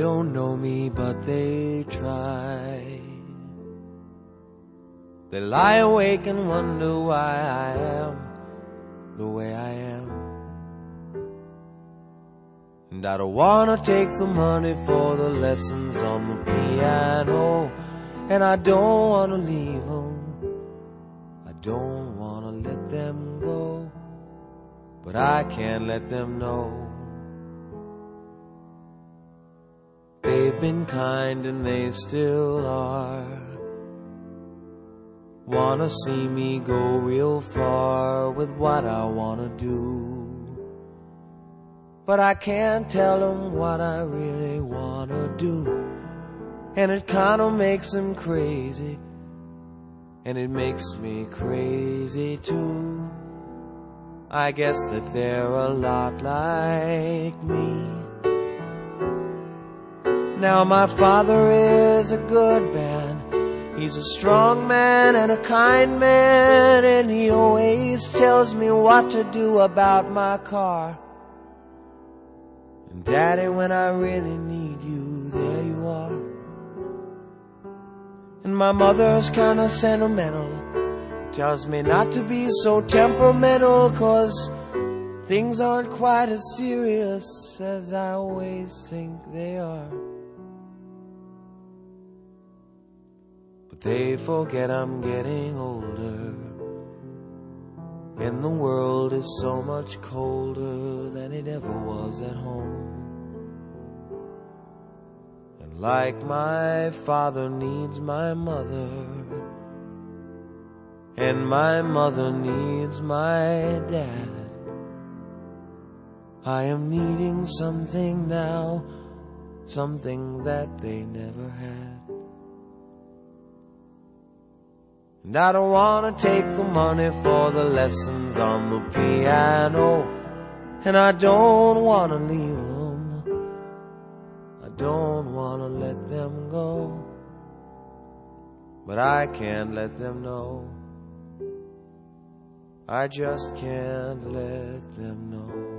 don't know me, but they try. They lie awake and wonder why I am the way I am. And I don't wanna take the money for the lessons on the piano, and I don't wanna leave them, I don't wanna let them go, but I can't let them know. They've been kind and they still are. Wanna see me go real far with what I wanna do, but I can't tell them what I really wanna do. And it kinda makes them crazy, and it makes me crazy too. I guess that they're a lot like me. Now my father is a good man, he's a strong man and a kind man, and he always tells me what to do about my car. And Daddy, when I really need you, there you are. And my mother's kinda sentimental, tells me not to be so temperamental, 'cause things aren't quite as serious as I always think they are. But they forget I'm getting older, and the world is so much colder than it ever was at home. And like my father needs my mother, and my mother needs my dad, I am needing something now, something that they never had. And I don't wanna take the money for the lessons on the piano, and I don't wanna leave them, I don't wanna let them go, but I can't let them know, I just can't let them know.